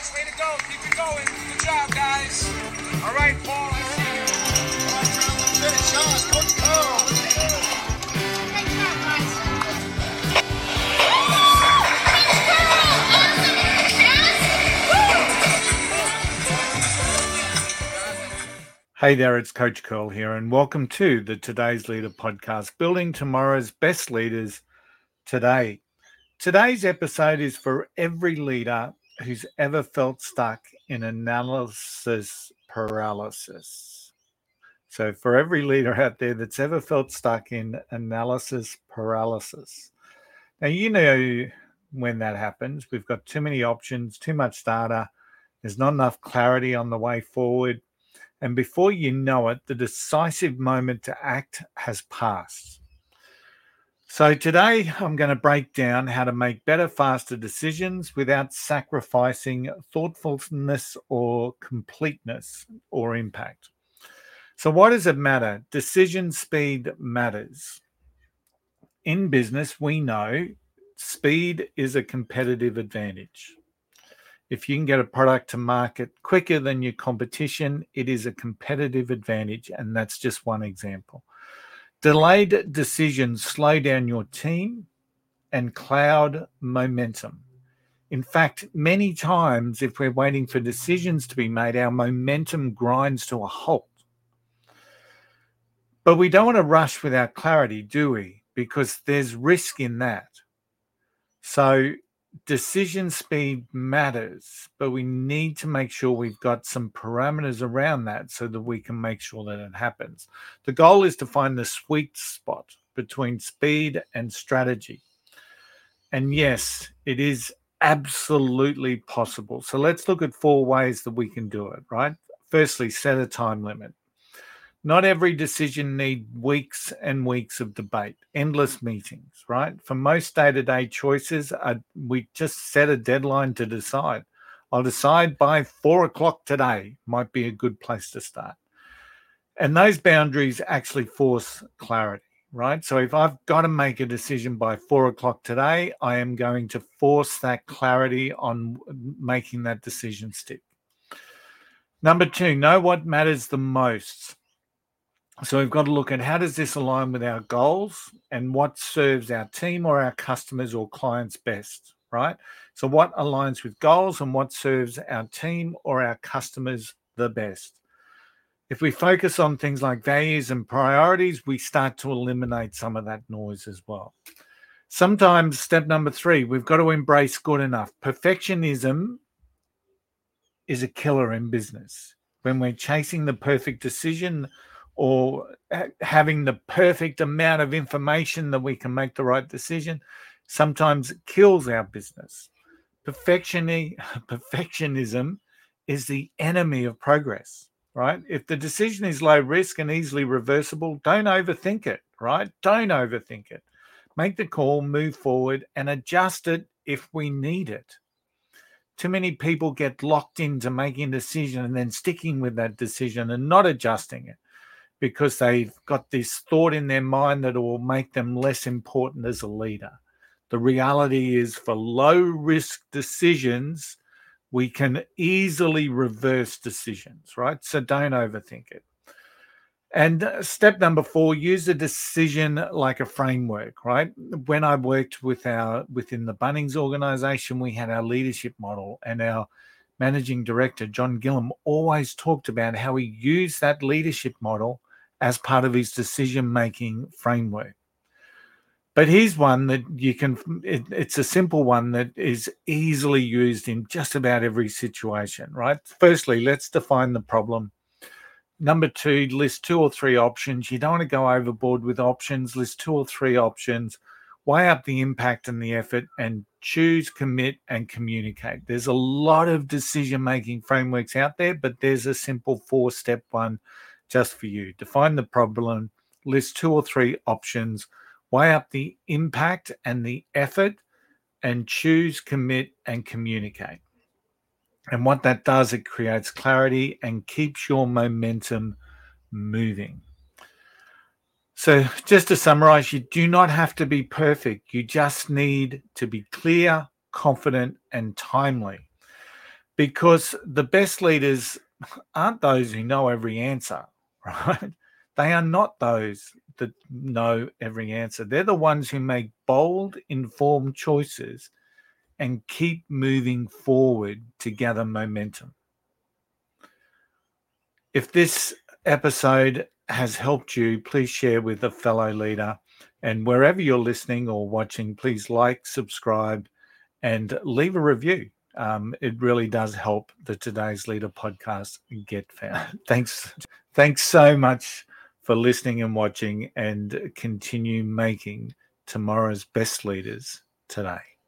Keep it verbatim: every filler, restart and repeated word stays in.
guys. Way to go. Keep it going. Good job, guys. All right, Paul. I see you. All right, Charlie. Finish on. Coach Cole. Great job, guys. Hey there, it's Coach Curl here, and welcome to the Today's Leader podcast, building tomorrow's best leaders today. Today's episode is for every leader who's ever felt stuck in analysis paralysis. So for every leader out there that's ever felt stuck in analysis paralysis. Now, you know when that happens. We've got too many options, too much data. There's not enough clarity on the way forward. And before you know it, the decisive moment to act has passed. So today I'm going to break down how to make better, faster decisions without sacrificing thoughtfulness or completeness or impact. So why does it matter? Decision speed matters. In business, we know speed is a competitive advantage. If you can get a product to market quicker than your competition, it is a competitive advantage, and that's just one example. Delayed decisions slow down your team and cloud momentum. In fact, many times, if we're waiting for decisions to be made, our momentum grinds to a halt. But we don't want to rush without clarity, do we? Because there's risk in that. So decision speed matters, but we need to make sure we've got some parameters around that so that we can make sure that it happens. The goal is to find the sweet spot between speed and strategy. And yes, it is absolutely possible. So let's look at four ways that we can do it, right? Firstly, set a time limit. Not every decision needs weeks and weeks of debate, endless meetings, right? For most day-to-day choices, uh, we just set a deadline to decide. I'll decide by four o'clock today might be a good place to start. And those boundaries actually force clarity, right? So if I've got to make a decision by four o'clock today, I am going to force that clarity on making that decision stick. Number two, know what matters the most. So we've got to look at how does this align with our goals and what serves our team or our customers or clients best, right? So what aligns with goals and what serves our team or our customers the best. If we focus on things like values and priorities, we start to eliminate some of that noise as well. Sometimes step number three, we've got to embrace good enough. Perfectionism is a killer in business. When we're chasing the perfect decision or having the perfect amount of information that we can make the right decision, sometimes it kills our business. Perfectioni- perfectionism is the enemy of progress, right? If the decision is low risk and easily reversible, don't overthink it, right? Don't overthink it. Make the call, move forward, and adjust it if we need it. Too many people get locked into making a decision and then sticking with that decision and not adjusting it, because they've got this thought in their mind that it will make them less important as a leader. The reality is, for low-risk decisions, we can easily reverse decisions, right? So don't overthink it. And step number four, use a decision like a framework, right? When I worked with our within the Bunnings organization, we had our leadership model, and our managing director, John Gillam, always talked about how he used that leadership model as part of his decision-making framework. But here's one that you can, it, it's a simple one that is easily used in just about every situation, right? Firstly, let's define the problem. Number two, list two or three options. You don't want to go overboard with options. List two or three options. Weigh up the impact and the effort, and choose, commit, and communicate. There's a lot of decision-making frameworks out there, but there's a simple four-step one just for you. Define the problem, list two or three options, weigh up the impact and the effort, and choose, commit, and communicate. And what that does, it creates clarity and keeps your momentum moving. So just to summarize, you do not have to be perfect. You just need to be clear, confident, and timely. because the best leaders aren't those who know every answer, right? They are not those that know every answer. They're the ones who make bold, informed choices and keep moving forward to gather momentum. If this episode has helped you, please share with a fellow leader. And wherever you're listening or watching, please like, subscribe, and leave a review. Um, it really does help the Today's Leader podcast get found. Thanks. Thanks so much for listening and watching, and continue making tomorrow's best leaders today.